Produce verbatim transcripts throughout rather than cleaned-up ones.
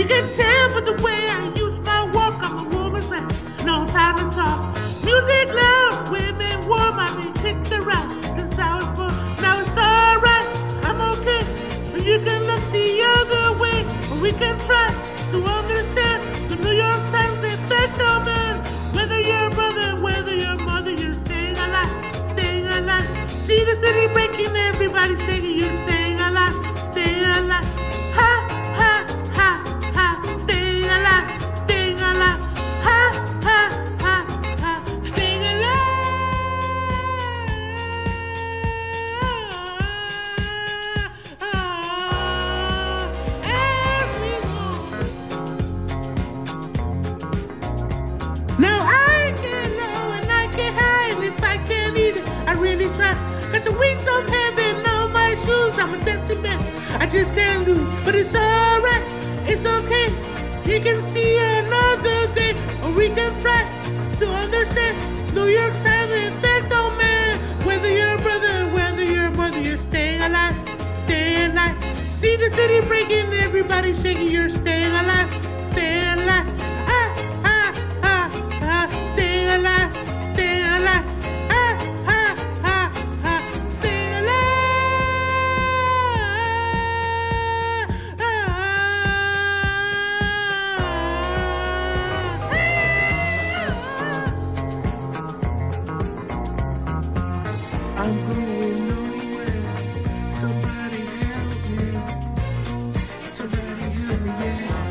can tell by the way I use my walk. I'm a woman's man, no time to talk. Music loud, women warm. I've been kicked around since I was born. Now it's alright, I'm okay. But you can look the other way, or we can try to understand the New York Times effect on man. Whether you're a brother, whether you're a mother, you're staying alive, staying alive. See the city breaking, everybody shaking, you're staying alive, staying alive. Ha, ha, ha, ha, staying alive, staying alive. Ha, ha, ha, ha, staying alive. Now I get low and I get high, and if I can't eat it, I really try. Got the wings of heaven on my shoes, I'm a dancing man, I just can't lose. But it's alright, it's okay. You can see another day, or we can try to understand New York Times effect on man. Whether you're a brother, whether you're a mother, you're staying alive, staying alive. See the city breaking, everybody shaking, you're staying alive, staying alive. Ah, ah, ah, ah, staying alive, staying alive. Ah, ah, ah, ah, staying alive. Ah, I'm going nowhere. Somebody help me. Somebody help me,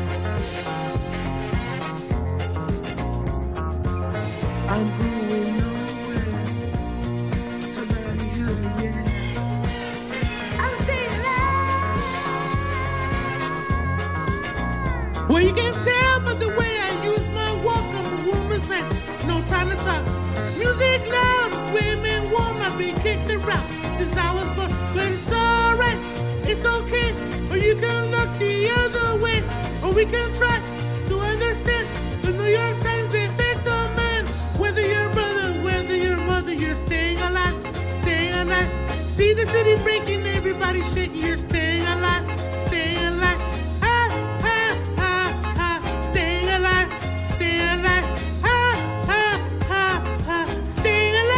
yeah. I'm going nowhere. Somebody help me, yeah. I'm staying alive. Well, you can tell by the way I use my walk. I'm a woman's man, no time to talk. Music loud, women warm. I've been kicked around since I was born. But it's alright, it's okay. Or you can look the other way, or we can try to understand the New York Times effect on man. Whether you're a brother, whether you're a mother, you're staying alive, staying alive. See the city breaking, everybody shaking, you're staying alive, staying alive. Ah, ah, ah, ah, staying alive, staying alive. Ah, ah, ah, ah, staying alive.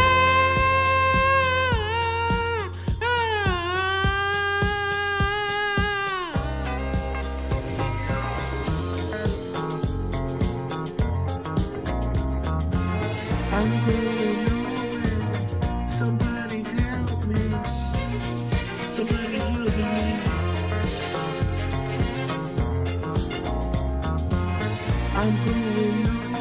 Ah, I'm going nowhere. Somebody help me. Somebody help me. I'm going nowhere.